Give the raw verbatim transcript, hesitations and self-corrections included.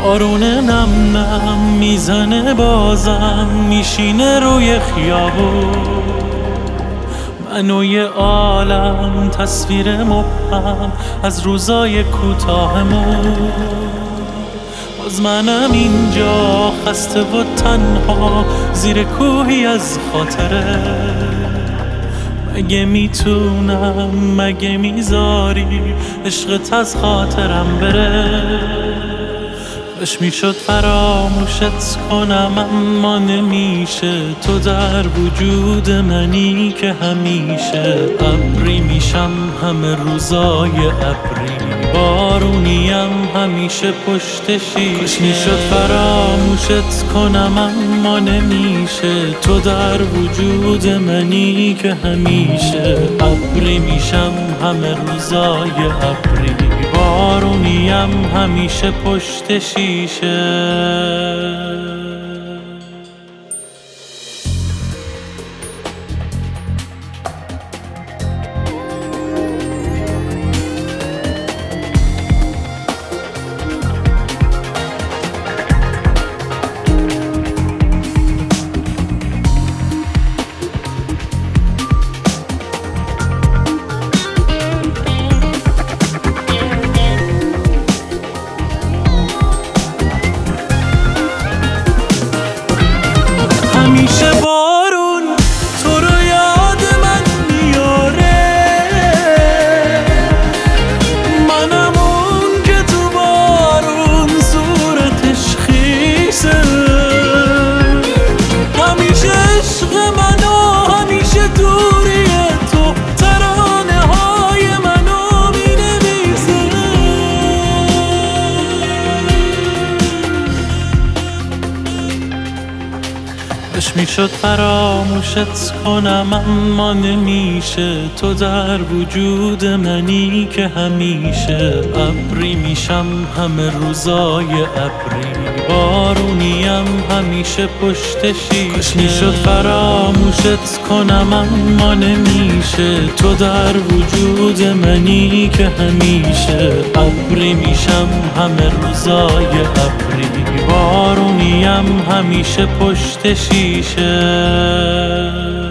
بارون نم نم میزنه بازم میشینه روی خیابون، منو یه عالم تصویر مبهم از روزای کوتاهمون. باز منم اینجا خسته و تنها زیر کوهی از خاطره. مگه میتونم مگه میذاری عشقت از خاطرم بره؟ کاش میشد فراموشت کنم اما نمیشه. تو در وجود منی که همیشه. ابری میشم همه روزای ابری، بارونیم همیشه پشت شیشه. کاش میشد فراموشت کنم اما نمیشه. تو در وجود منی که همیشه. ابری میشم همه روزای ابری، بارونیم همیشه پشت شیشه. همیشه بارون تو رو یاد من میاره، منم اون که تو بارون صورتش خیسه. همیشه عشق من و همیشه دوری تو ترانه های منو مینویسه. کاش میشد فراموشت کنم اما نمیشه. تو در وجود منی که همیشه. ابری میشم همه روزای ابری، بارونیم همیشه پشت شیشه. کاش میشد فراموشت کنم اما نمیشه. تو در وجود منی که همیشه. ابری میشم همه روزای ابری، بارونیم همیشه پشت شیشه.